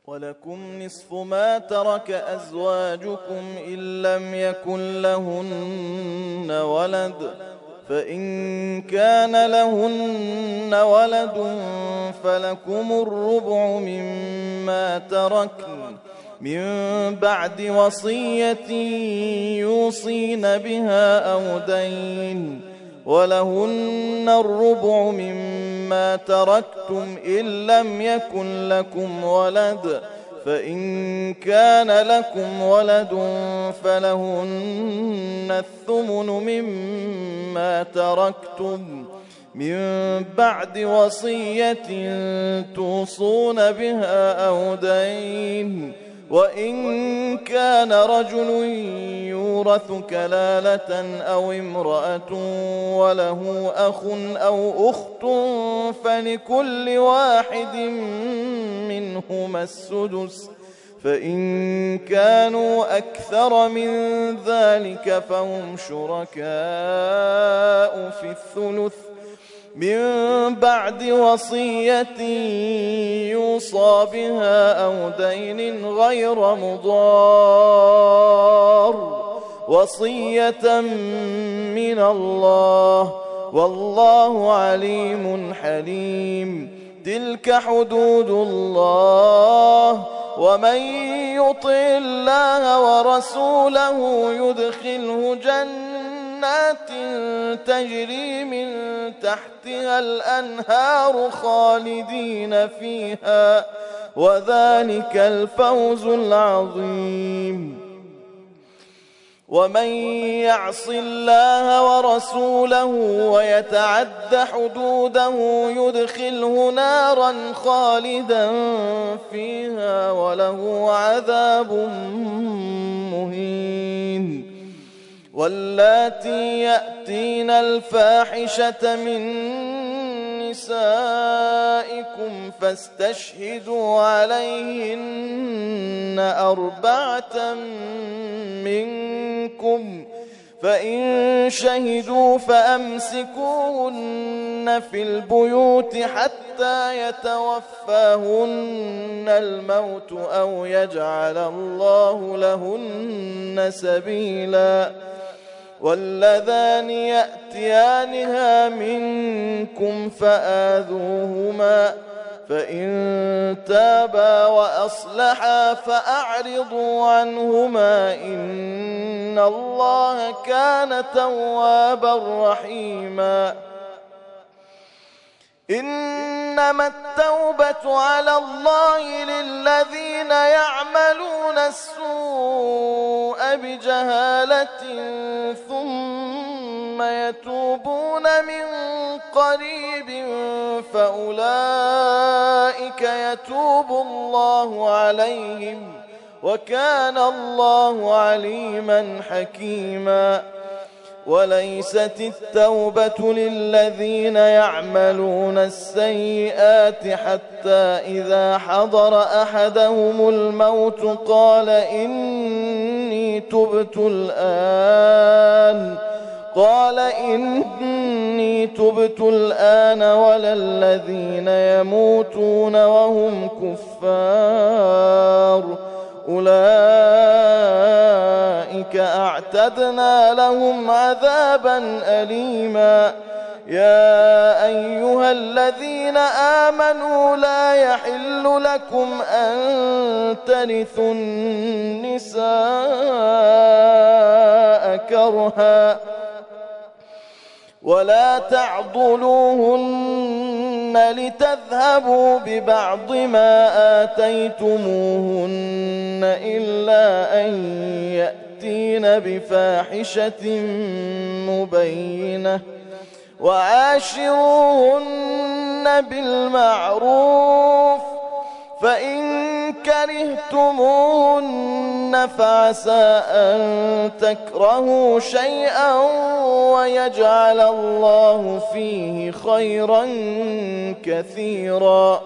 ولكم نصف ما ترك أزواجكم إن لم يكن لهن ولد، فإن كان لهن ولد فلكم الربع مما تركن من بعد وصية يوصين بها أو دين، ولهن الربع مما تركتم إن لم يكن لكم ولد، فإن كان لكم ولد فلهن الثمن مما تركتم من بعد وصية توصون بها أو دين، وإن كان رجل يورث كلالة أو امرأة وله أخ أو أخت فلكل واحد منهما السدس، فإن كانوا أكثر من ذلك فهم شركاء في الثلث من بعد وصية يوصى بها أو دين غير مضار، وصية من الله والله عليم حليم. تلك حدود الله، ومن يطع الله ورسوله يدخله جنات تجري من تحتها الأنهار خالدين فيها، وذلك الفوز العظيم. ومن يعص الله ورسوله ويتعد حدوده يدخله نارا خالدا فيها وله عذاب مهين. واللاتي يأتين الفاحشة من نسائكم فاستشهدوا عليهن 4 منكم، فإن شهدوا فأمسكوهن في البيوت حتى يتوفاهن الموت أو يجعل الله لهن سبيلا. واللذان يأتيانها منكم فآذوهما، فإن تابا وأصلحا فأعرضوا عنهما إن الله كان توابا رحيما. إنما التوبة على الله للذين يعملون السوء بجهالة ثم يتوبون من قريب فأولئك يتوب الله عليهم، وكان الله عليما حكيما. وليست التوبة للذين يعملون السيئات حتى إذا حضر أحدهم الموت قال إني تبت الآن ولا الذين يموتون وهم كفار أولئك أعتدنا لهم عذابا أليما. يا أيها الذين آمنوا لا يحل لكم أن ترثوا النساء كرها ولا تعضلوهن لتذهبوا ببعض ما آتيتموهن إلا أن يأتين بفاحشة مبينة، وعاشروهن بالمعروف، فإن كرهتموهن فعسى أن تكرهوا شيئا ويجعل الله فيه خيرا كثيرا.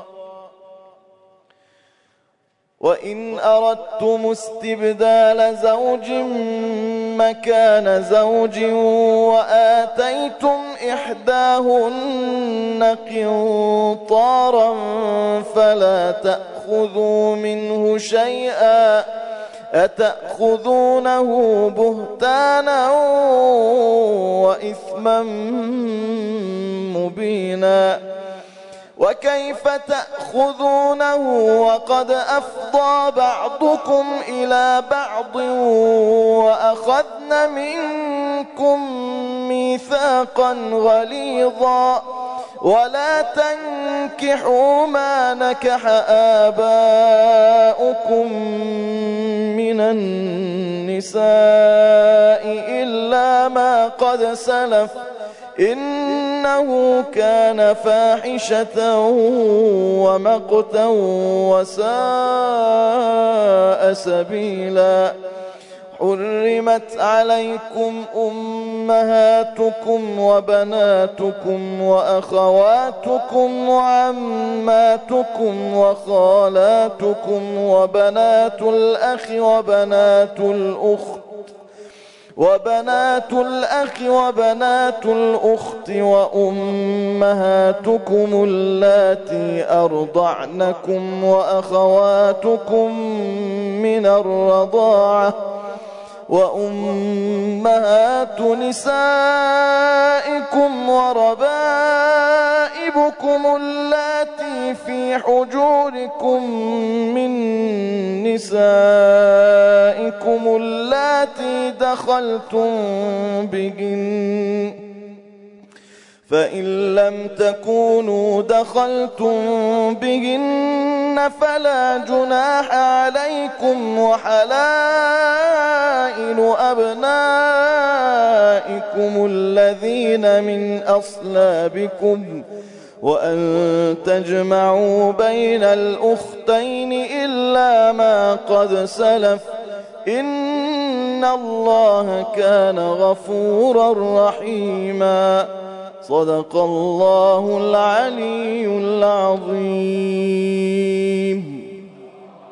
وإن أردتم استبدال زوج مكان زوج وآتيتم إحداهن قنطارا فلا تأخذوا منه شيئا أتأخذونه بهتانا وإثما مبينا وكيف تأخذونه وقد أفضى بعضكم إلى بعض وأخذن منكم ميثاقا غليظا ولا تنكحوا ما نكح آباؤكم من النساء إلا ما قد سلف إنه كان فاحشة ومقتا وساء سبيلا حرمت عليكم أمهاتكم وبناتكم وأخواتكم وعماتكم وخالاتكم وبنات الأخ وبنات الأخت وأمهاتكم اللاتي أرضعنكم وأخواتكم من الرضاعة وأمهات نسائكم وربائبكم اللاتي في حجوركم من نسائكم اللاتي دخلتم بهن فإن لم تكونوا دخلتم بهن فلا جناح عليكم وحلائل أبنائكم الذين من أصلابكم وأن تجمعوا بين الأختين إلا ما قد سلف إن الله كان غفورا رحيما صدق الله العلي العظيم.